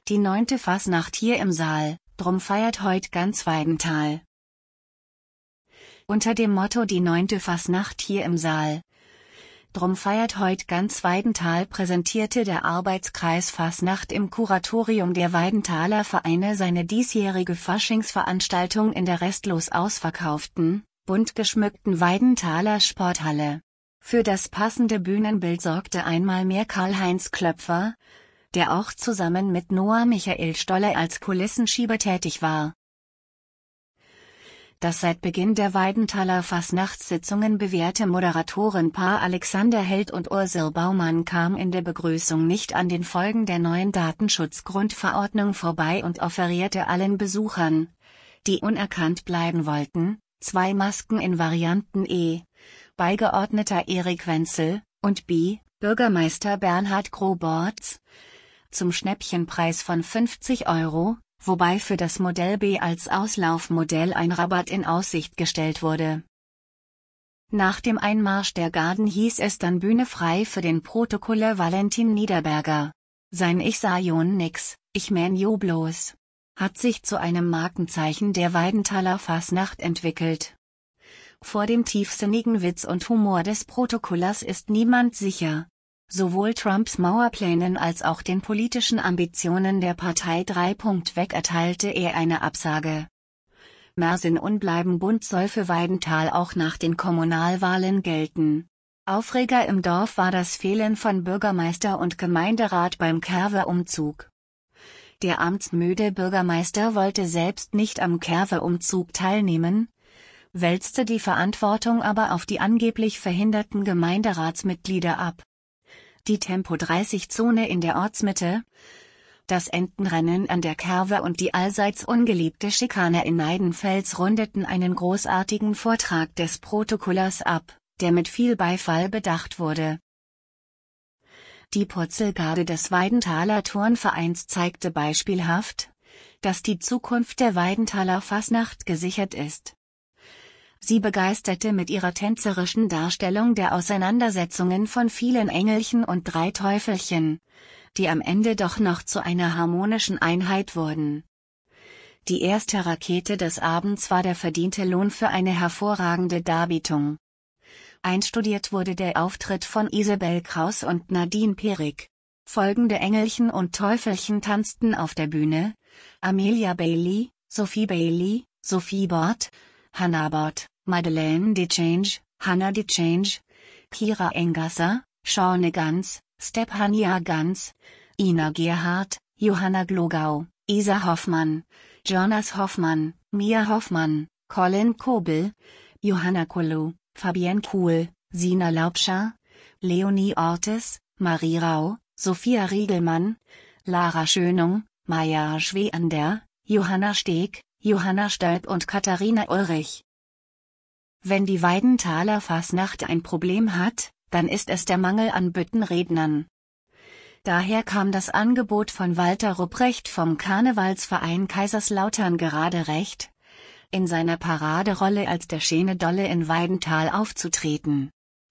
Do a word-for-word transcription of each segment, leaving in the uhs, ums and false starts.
Die neunte Fasnacht hier im Saal, drum feiert heut ganz Weidenthal. Unter dem Motto Die neunte Fasnacht hier im Saal, drum feiert heut ganz Weidenthal präsentierte der Arbeitskreis Fasnacht im Kuratorium der Weidenthaler Vereine seine diesjährige Faschingsveranstaltung in der restlos ausverkauften, bunt geschmückten Weidenthaler Sporthalle. Für das passende Bühnenbild sorgte einmal mehr Karl-Heinz Klöpfer, der auch zusammen mit Noah Michael Stolle als Kulissenschieber tätig war. Das seit Beginn der Weidenthaler Fasnachtssitzungen bewährte Moderatorenpaar Alexander Held und Ursel Baumann kam in der Begrüßung nicht an den Folgen der neuen Datenschutzgrundverordnung vorbei und offerierte allen Besuchern, die unerkannt bleiben wollten, zwei Masken in Varianten E, Beigeordneter Erik Wenzel, und B, Bürgermeister Bernhard Grobortz, zum Schnäppchenpreis von fünfzig Euro, wobei für das Modell B als Auslaufmodell ein Rabatt in Aussicht gestellt wurde. Nach dem Einmarsch der Garden hieß es dann Bühne frei für den Protokoller Valentin Niederberger. Sein Ich sah jon nix, ich mein jo bloß, hat sich zu einem Markenzeichen der Weidenthaler Fasnacht entwickelt. Vor dem tiefsinnigen Witz und Humor des Protokollers ist niemand sicher. Sowohl Trumps Mauerplänen als auch den politischen Ambitionen der Partei drei Punkt weg erteilte er eine Absage. Mersin Unbleiben Bund soll für Weidenthal auch nach den Kommunalwahlen gelten. Aufreger im Dorf war das Fehlen von Bürgermeister und Gemeinderat beim Kerwe-Umzug. Der amtsmüde Bürgermeister wollte selbst nicht am Kerwe-Umzug teilnehmen, wälzte die Verantwortung aber auf die angeblich verhinderten Gemeinderatsmitglieder ab. Die Tempo dreißig Zone in der Ortsmitte, das Entenrennen an der Kerwe und die allseits ungeliebte Schikane in Neidenfels rundeten einen großartigen Vortrag des Protokollers ab, der mit viel Beifall bedacht wurde. Die Purzelgarde des Weidenthaler Turnvereins zeigte beispielhaft, dass die Zukunft der Weidenthaler Fasnacht gesichert ist. Sie begeisterte mit ihrer tänzerischen Darstellung der Auseinandersetzungen von vielen Engelchen und drei Teufelchen, die am Ende doch noch zu einer harmonischen Einheit wurden. Die erste Rakete des Abends war der verdiente Lohn für eine hervorragende Darbietung. Einstudiert wurde der Auftritt von Isabel Kraus und Nadine Perik. Folgende Engelchen und Teufelchen tanzten auf der Bühne: Amelia Bailey, Sophie Bailey, Sophie Bort, Hannah Bort, Madeleine DeChange, Hannah DeChange, Kira Engasser, Shaune Ganz, Stepania Ganz, Ina Gerhardt, Johanna Glogau, Isa Hoffmann, Jonas Hoffmann, Mia Hoffmann, Colin Kobel, Johanna Kolu, Fabienne Kuhl, Sina Laubscher, Leonie Ortes, Marie Rau, Sophia Riegelmann, Lara Schönung, Maja Schweander, Johanna Steg, Johanna Stölp und Katharina Ulrich. Wenn die Weidenthaler Fasnacht ein Problem hat, dann ist es der Mangel an Büttenrednern. Daher kam das Angebot von Walter Rupprecht vom Karnevalsverein Kaiserslautern gerade recht, in seiner Paraderolle als der Schene Dolle in Weidenthal aufzutreten.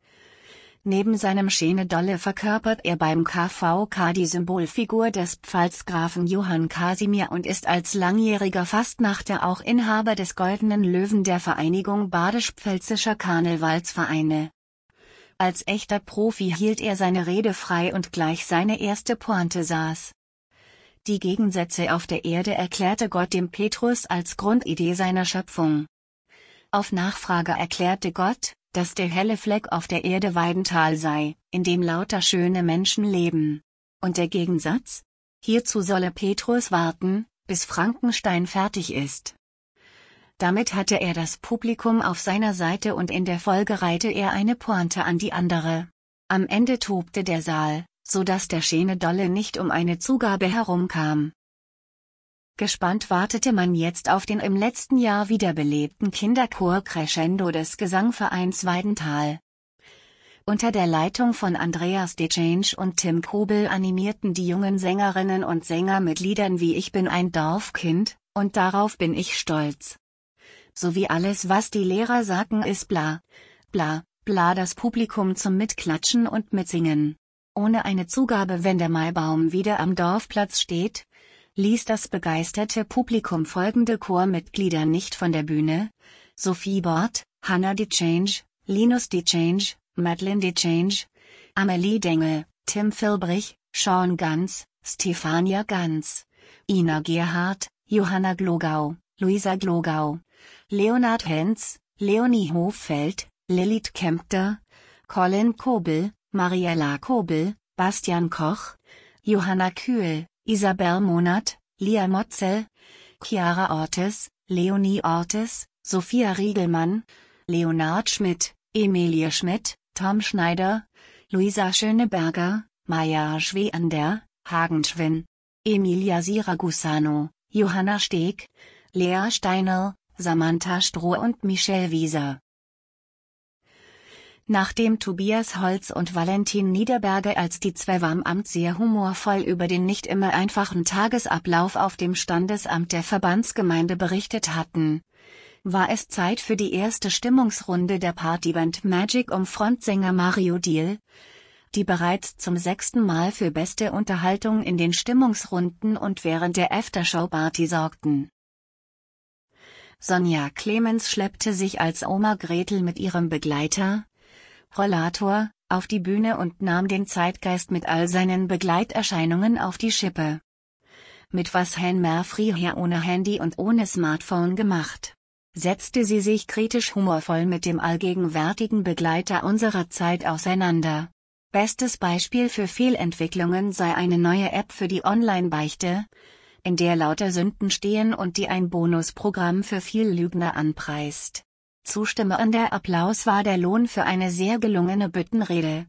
Neben seinem Schene Dolle verkörpert er beim K V K die Symbolfigur des Pfalzgrafen Johann Kasimir und ist als langjähriger Fastnachter auch Inhaber des Goldenen Löwen der Vereinigung Badisch-Pfälzischer Karnevalsvereine. Als echter Profi hielt er seine Rede frei und gleich seine erste Pointe saß. Die Gegensätze auf der Erde erklärte Gott dem Petrus als Grundidee seiner Schöpfung. Auf Nachfrage erklärte Gott, dass der helle Fleck auf der Erde Weidenthal sei, in dem lauter schöne Menschen leben. Und der Gegensatz? Hierzu solle Petrus warten, bis Frankenstein fertig ist. Damit hatte er das Publikum auf seiner Seite und in der Folge reihte er eine Pointe an die andere. Am Ende tobte der Saal, so dass der Schene Dolle nicht um eine Zugabe herumkam. Gespannt wartete man jetzt auf den im letzten Jahr wiederbelebten Kinderchor Crescendo des Gesangvereins Weidenthal. Unter der Leitung von Andreas DeChange und Tim Kobel animierten die jungen Sängerinnen und Sänger mit Liedern wie Ich bin ein Dorfkind und Darauf bin ich stolz. Sowie Alles was die Lehrer sagen ist bla, bla, bla das Publikum zum Mitklatschen und Mitsingen. Ohne eine Zugabe, wenn der Maibaum wieder am Dorfplatz steht, ließ das begeisterte Publikum folgende Chormitglieder nicht von der Bühne: Sophie Bort, Hannah DeChange, Linus DeChange, Madeleine DeChange, Amelie Dengel, Tim Filbrich, Sean Ganz, Stefania Ganz, Ina Gerhardt, Johanna Glogau, Luisa Glogau, Leonhard Henz, Leonie Hoffeld, Lilith Kempter, Colin Kobel, Mariella Kobel, Bastian Koch, Johanna Kühl, Isabel Monat, Lia Motzel, Chiara Ortiz, Leonie Ortiz, Sophia Riegelmann, Leonard Schmidt, Emilie Schmidt, Tom Schneider, Luisa Schöneberger, Maja Schweander, Hagen Schwinn, Emilia Siragusano, Johanna Steg, Lea Steinl, Samantha Stroh und Michelle Wieser. Nachdem Tobias Holz und Valentin Niederberger als die Zwewamm-Amt sehr humorvoll über den nicht immer einfachen Tagesablauf auf dem Standesamt der Verbandsgemeinde berichtet hatten, war es Zeit für die erste Stimmungsrunde der Partyband Magic um Frontsänger Mario Diel, die bereits zum sechsten Mal für beste Unterhaltung in den Stimmungsrunden und während der Aftershow-Party sorgten. Sonja Clemens schleppte sich als Oma Gretel mit ihrem Begleiter, Rollator, auf die Bühne und nahm den Zeitgeist mit all seinen Begleiterscheinungen auf die Schippe. Mit was hän mer früher ohne Handy und ohne Smartphone gemacht, setzte sie sich kritisch humorvoll mit dem allgegenwärtigen Begleiter unserer Zeit auseinander. Bestes Beispiel für Fehlentwicklungen sei eine neue App für die Online-Beichte, in der lauter Sünden stehen und die ein Bonusprogramm für Viellügner anpreist. Zustimmender Applaus war der Lohn für eine sehr gelungene Büttenrede.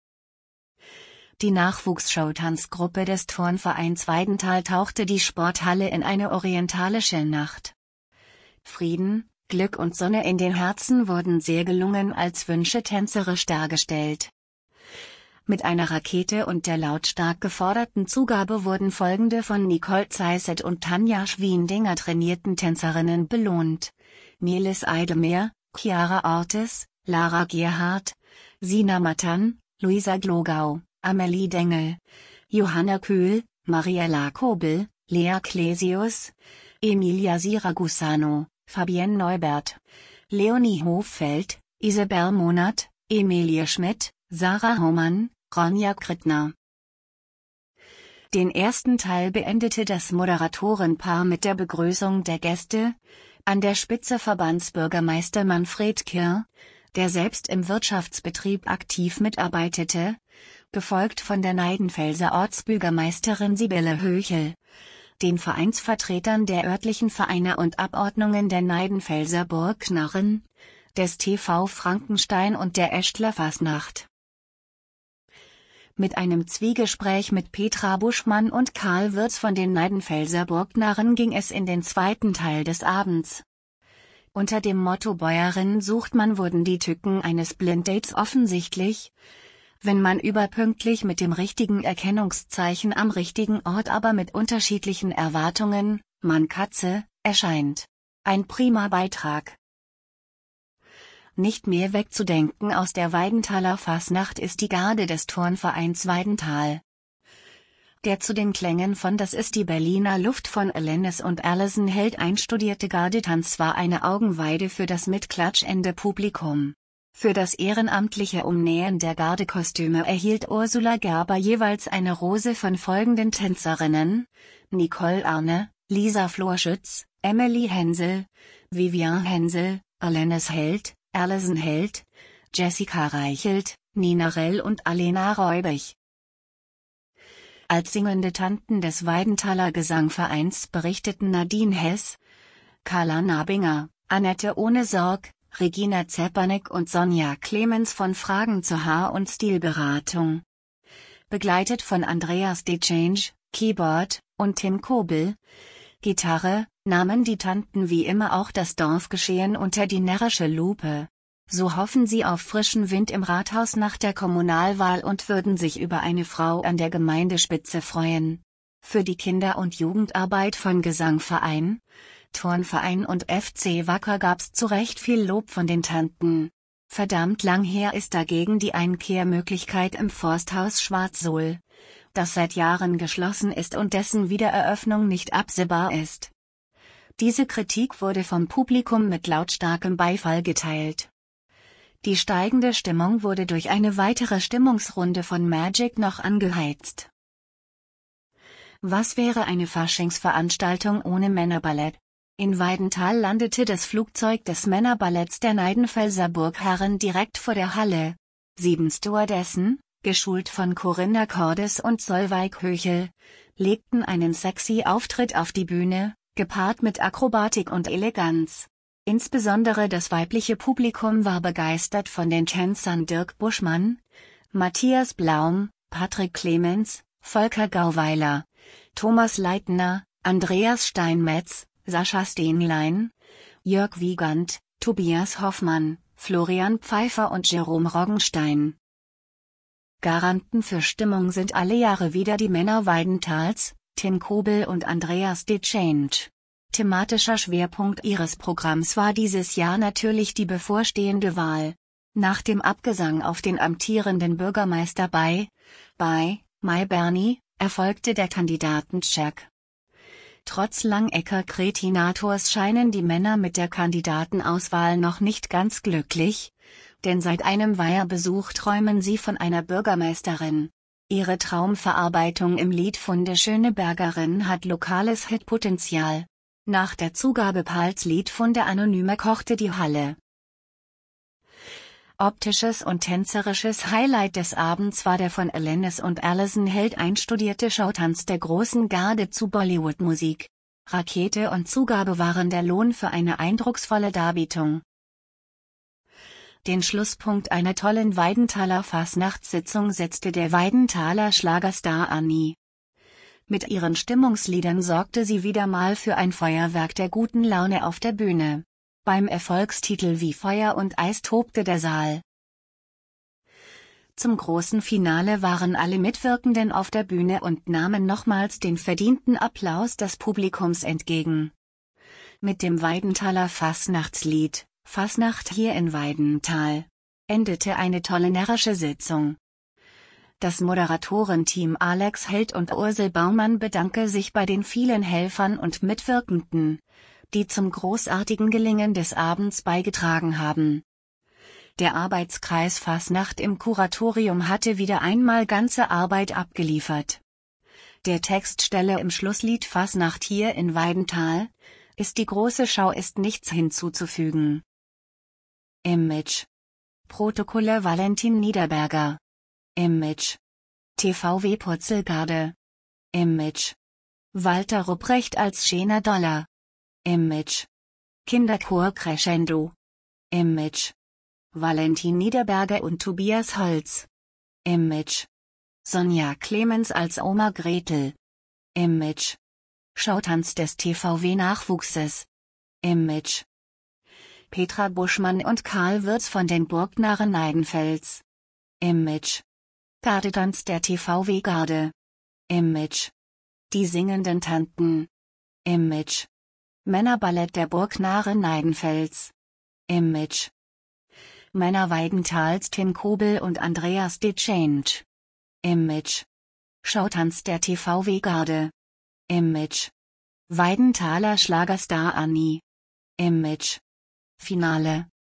Die Nachwuchsshow-Tanzgruppe des Turnvereins Weidenthal tauchte die Sporthalle in eine orientalische Nacht. Frieden, Glück und Sonne in den Herzen wurden sehr gelungen als Wünsche tänzerisch dargestellt. Mit einer Rakete und der lautstark geforderten Zugabe wurden folgende von Nicole Zeisset und Tanja Schwiendinger trainierten Tänzerinnen belohnt: Melis Eidemeer, Chiara Ortiz, Lara Gerhardt, Sina Matan, Luisa Glogau, Amelie Dengel, Johanna Kühl, Mariella Kobel, Lea Clesius, Emilia Siragusano, Fabienne Neubert, Leonie Hoffeld, Isabel Monat, Emilie Schmidt, Sarah Hohmann, Ronja Krittner. Den ersten Teil beendete das Moderatorenpaar mit der Begrüßung der Gäste, an der Spitze Verbandsbürgermeister Manfred Kirr, der selbst im Wirtschaftsbetrieb aktiv mitarbeitete, gefolgt von der Neidenfelser Ortsbürgermeisterin Sibylle Höchel, den Vereinsvertretern der örtlichen Vereine und Abordnungen der Neidenfelser Burgknarren, des T V Frankenstein und der Eschtler Fasnacht. Mit einem Zwiegespräch mit Petra Buschmann und Karl Wirz von den Neidenfelser Burgknarren ging es in den zweiten Teil des Abends. Unter dem Motto Bäuerin sucht man wurden die Tücken eines Blinddates offensichtlich, wenn man überpünktlich mit dem richtigen Erkennungszeichen am richtigen Ort aber mit unterschiedlichen Erwartungen, Mann-Katze, erscheint. Ein prima Beitrag. Nicht mehr wegzudenken aus der Weidenthaler Fasnacht ist die Garde des Turnvereins Weidenthal. Der zu den Klängen von Das ist die Berliner Luft von Alanis und Allison Held einstudierte Gardetanz war eine Augenweide für das mitklatschende Publikum. Für das ehrenamtliche Umnähen der Gardekostüme erhielt Ursula Gerber jeweils eine Rose von folgenden Tänzerinnen: Nicole Arne, Lisa Florschütz, Emily Hensel, Vivian Hensel, Alanis Held, Allison Held, Jessica Reichelt, Nina Rell und Alena Reubich. Als singende Tanten des Weidenthaler Gesangvereins berichteten Nadine Hess, Carla Nabinger, Annette Ohnesorg, Regina Zepanek und Sonja Clemens von Fragen zur Haar- und Stilberatung. Begleitet von Andreas DeChange, Keyboard, und Tim Kobel, Gitarre, nahmen die Tanten wie immer auch das Dorfgeschehen unter die närrische Lupe. So hoffen sie auf frischen Wind im Rathaus nach der Kommunalwahl und würden sich über eine Frau an der Gemeindespitze freuen. Für die Kinder- und Jugendarbeit von Gesangverein, Turnverein und F C Wacker gab's zu Recht viel Lob von den Tanten. Verdammt lang her ist dagegen die Einkehrmöglichkeit im Forsthaus Schwarzsohl, das seit Jahren geschlossen ist und dessen Wiedereröffnung nicht absehbar ist. Diese Kritik wurde vom Publikum mit lautstarkem Beifall geteilt. Die steigende Stimmung wurde durch eine weitere Stimmungsrunde von Magic noch angeheizt. Was wäre eine Faschingsveranstaltung ohne Männerballett? In Weidenthal landete das Flugzeug des Männerballetts der Neidenfelser Burgherren direkt vor der Halle. Sieben Stewardessen, geschult von Corinna Cordes und Solveig Höchel, legten einen sexy Auftritt auf die Bühne, gepaart mit Akrobatik und Eleganz. Insbesondere das weibliche Publikum war begeistert von den Tänzern Dirk Buschmann, Matthias Blaum, Patrick Clemens, Volker Gauweiler, Thomas Leitner, Andreas Steinmetz, Sascha Steenlein, Jörg Wiegand, Tobias Hoffmann, Florian Pfeiffer und Jerome Roggenstein. Garanten für Stimmung sind alle Jahre wieder die Männer Weidenthals, Tim Kobel und Andreas DeChange. Thematischer Schwerpunkt ihres Programms war dieses Jahr natürlich die bevorstehende Wahl. Nach dem Abgesang auf den amtierenden Bürgermeister bei, bei, Mai Berni, erfolgte der Kandidatencheck. Trotz Langecker Kretinators scheinen die Männer mit der Kandidatenauswahl noch nicht ganz glücklich, denn seit einem Weiherbesuch träumen sie von einer Bürgermeisterin. Ihre Traumverarbeitung im Lied Funde Schönebergerin hat lokales Hitpotenzial. Nach der Zugabe Pals Lied Funde Anonyme kochte die Halle. Optisches und tänzerisches Highlight des Abends war der von Alanis und Alison Held einstudierte Schautanz der großen Garde zu Bollywood-Musik. Rakete und Zugabe waren der Lohn für eine eindrucksvolle Darbietung. Den Schlusspunkt einer tollen Weidenthaler Fasnachtssitzung setzte der Weidenthaler Schlagerstar Annie. Mit ihren Stimmungsliedern sorgte sie wieder mal für ein Feuerwerk der guten Laune auf der Bühne. Beim Erfolgstitel Wie Feuer und Eis tobte der Saal. Zum großen Finale waren alle Mitwirkenden auf der Bühne und nahmen nochmals den verdienten Applaus des Publikums entgegen. Mit dem Weidenthaler Fasnachtslied, Fasnacht hier in Weidenthal, endete eine tolle närrische Sitzung. Das Moderatorenteam Alex Held und Ursel Baumann bedanke sich bei den vielen Helfern und Mitwirkenden, die zum großartigen Gelingen des Abends beigetragen haben. Der Arbeitskreis Fasnacht im Kuratorium hatte wieder einmal ganze Arbeit abgeliefert. Der Text stelle im Schlusslied Fasnacht hier in Weidenthal, ist die große Schau ist nichts hinzuzufügen. Image. Protokolle Valentin Niederberger. Image. T V W Purzelgarde. Image. Walter Rupprecht als Schena Dollar. Image. Kinderchor Crescendo. Image. Valentin Niederberger und Tobias Holz. Image. Sonja Clemens als Oma Gretel. Image. Schautanz des T V W-Nachwuchses. Image. Petra Buschmann und Karl Würz von den Burgnarren Neidenfels. Image. Gardetanz der T V W-Garde. Image. Die singenden Tanten. Image. Männerballett der Burgnarren Neidenfels. Image. Männer Weidenthals Tim Kobel und Andreas DeChange. Image. Schautanz der T V W-Garde. Image. Weidenthaler Schlagerstar Annie. Image. Finale.